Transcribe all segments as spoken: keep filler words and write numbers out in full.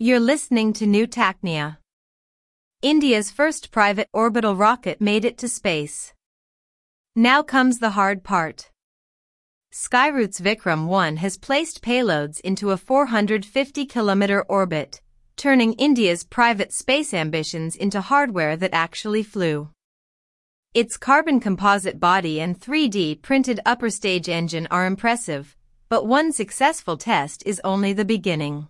You're listening to New Tachnia. India's first private orbital rocket made it to space. Now comes the hard part. Skyroot's Vikram one has placed payloads into a four hundred fifty kilometer orbit, turning India's private space ambitions into hardware that actually flew. Its carbon composite body and three D printed upper stage engine are impressive, but one successful test is only the beginning.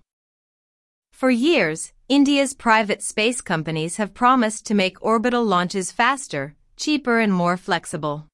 For years, India's private space companies have promised to make orbital launches faster, cheaper and more flexible.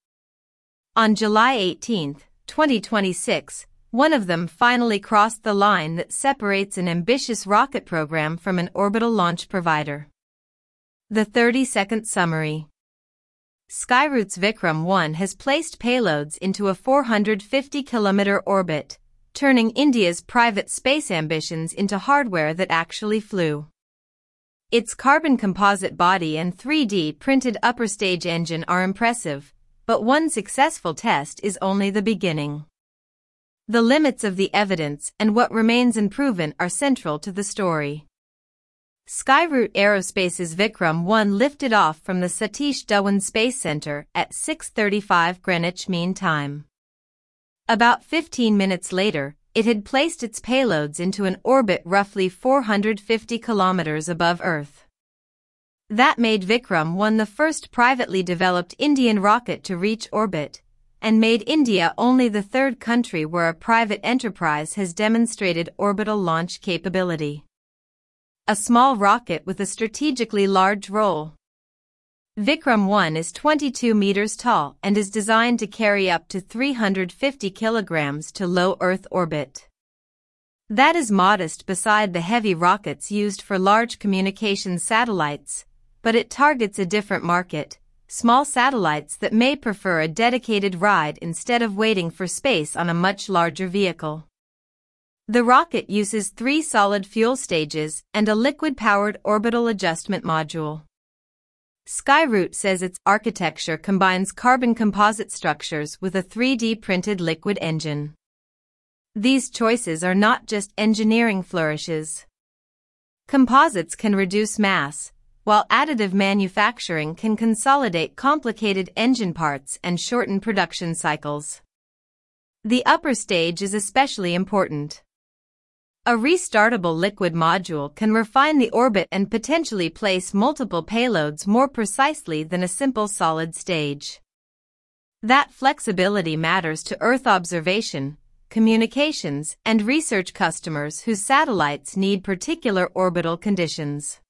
On July eighteenth, twenty twenty-six, one of them finally crossed the line that separates an ambitious rocket program from an orbital launch provider. The thirty-second summary. Skyroot's Vikram one has placed payloads into a four hundred fifty kilometer orbit, turning India's private space ambitions into hardware that actually flew. Its carbon composite body and three D printed upper stage engine are impressive, but one successful test is only the beginning. The limits of the evidence and what remains unproven are central to the story. Skyroot Aerospace's Vikram one lifted off from the Satish Dhawan Space Center at six thirty-five Greenwich Mean Time. About fifteen minutes later, it had placed its payloads into an orbit roughly four hundred fifty kilometers above Earth. That made Vikram one the first privately developed Indian rocket to reach orbit, and made India only the third country where a private enterprise has demonstrated orbital launch capability. A small rocket with a strategically large role. Vikram one is twenty-two meters tall and is designed to carry up to three hundred fifty kilograms to low Earth orbit. That is modest beside the heavy rockets used for large communications satellites, but it targets a different market, small satellites that may prefer a dedicated ride instead of waiting for space on a much larger vehicle. The rocket uses three solid fuel stages and a liquid-powered orbital adjustment module. Skyroot says its architecture combines carbon composite structures with a three D printed liquid engine. These choices are not just engineering flourishes. Composites can reduce mass, while additive manufacturing can consolidate complicated engine parts and shorten production cycles. The upper stage is especially important. A restartable liquid module can refine the orbit and potentially place multiple payloads more precisely than a simple solid stage. That flexibility matters to Earth observation, communications, and research customers whose satellites need particular orbital conditions.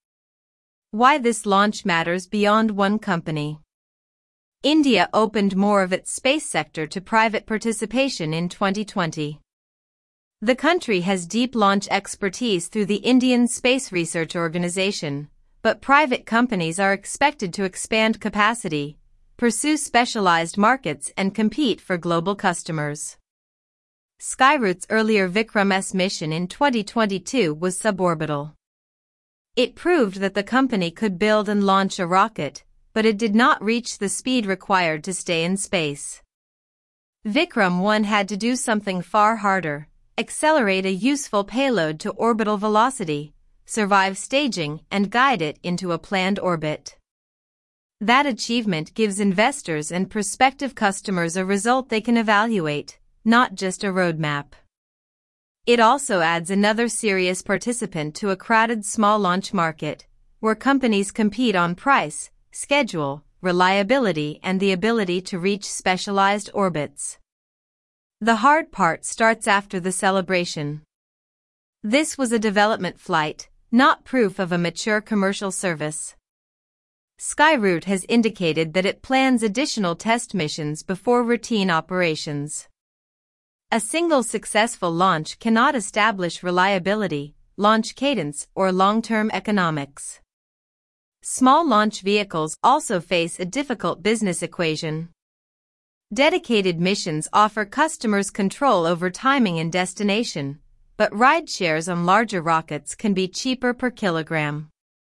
Why this launch matters beyond one company. India opened more of its space sector to private participation in twenty twenty. The country has deep launch expertise through the Indian Space Research Organisation, but private companies are expected to expand capacity, pursue specialized markets and compete for global customers. Skyroot's earlier Vikram S mission in twenty twenty-two was suborbital. It proved that the company could build and launch a rocket, but it did not reach the speed required to stay in space. Vikram one had to do something far harder. Accelerate a useful payload to orbital velocity, survive staging, and guide it into a planned orbit. That achievement gives investors and prospective customers a result they can evaluate, not just a roadmap. It also adds another serious participant to a crowded small launch market, where companies compete on price, schedule, reliability, and the ability to reach specialized orbits. The hard part starts after the celebration. This was a development flight, not proof of a mature commercial service. Skyroot has indicated that it plans additional test missions before routine operations. A single successful launch cannot establish reliability, launch cadence, or long-term economics. Small launch vehicles also face a difficult business equation. Dedicated missions offer customers control over timing and destination, but ride shares on larger rockets can be cheaper per kilogram.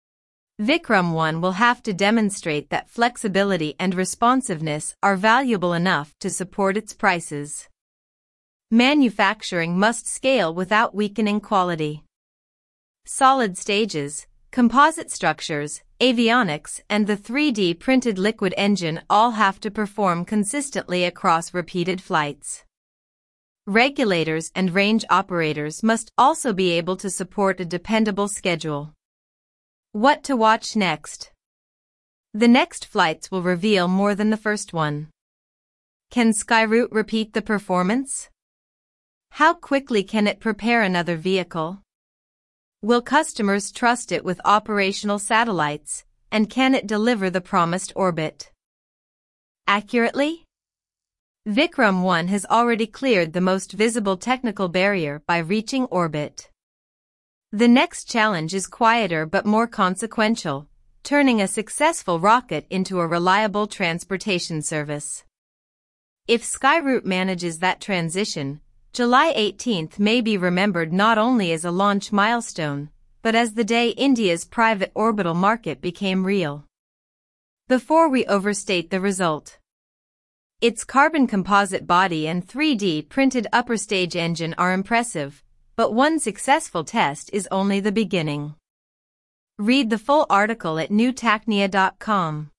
Vikram one will have to demonstrate that flexibility and responsiveness are valuable enough to support its prices. Manufacturing must scale without weakening quality. solid stages, composite structures, avionics, and the three D printed liquid engine all have to perform consistently across repeated flights. Regulators and range operators must also be able to support a dependable schedule. What to watch next? The next flights will reveal more than the first one. Can Skyroot repeat the performance? How quickly can it prepare another vehicle? Will customers trust it with operational satellites, and can it deliver the promised orbit accurately? Vikram one has already cleared the most visible technical barrier by reaching orbit. The next challenge is quieter but more consequential, turning a successful rocket into a reliable transportation service. If Skyroot manages that transition, July eighteenth may be remembered not only as a launch milestone, but as the day India's private orbital market became real. Before we overstate the result, its carbon composite body and three D printed upper stage engine are impressive, but one successful test is only the beginning. Read the full article at new tacnia dot com.